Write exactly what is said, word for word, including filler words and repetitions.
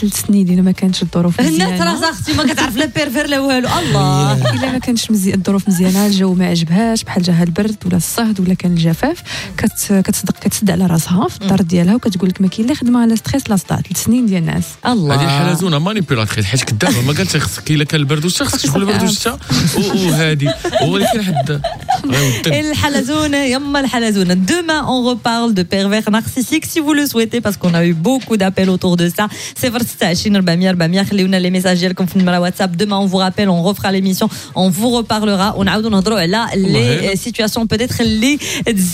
ثلاث سنين الا ما كانتش الظروف مزيانه. الناس راه اختي ما كتعرف لا بيرفير لا والو. الله الا ما كانتش مزيان الظروف مزيانه، الجو ما عجبهاش بحال جاها البرد ولا الصهد ولا كان الجفاف، كتصدق كتسد على راسها في الدار ديالها وكتقول لك ما كاين لا خدمه لا ستريس لا صداع. ثلاث سنين ديال الناس. الله هذه حلزونه مانيبيولاتريس حيت كدابه ما قالتش خصك الا كان البرد والشتا خصك تقول البرد والشتا وهذه ولكن حد الحلزونه يما الحلزونه. Demain on reparle de pervers narcissiques si vous le souhaitez parce qu'on a eu beaucoup d'appels autour de ça. صفر ستة عشرين أربعمية أربعمية خليونا لي ميساج ديالكم في النمره واتساب. Demain on vous rappelle, on refera l'émission, on vous reparlera, on نعاودوا نهضروا على les situations peut-être اللي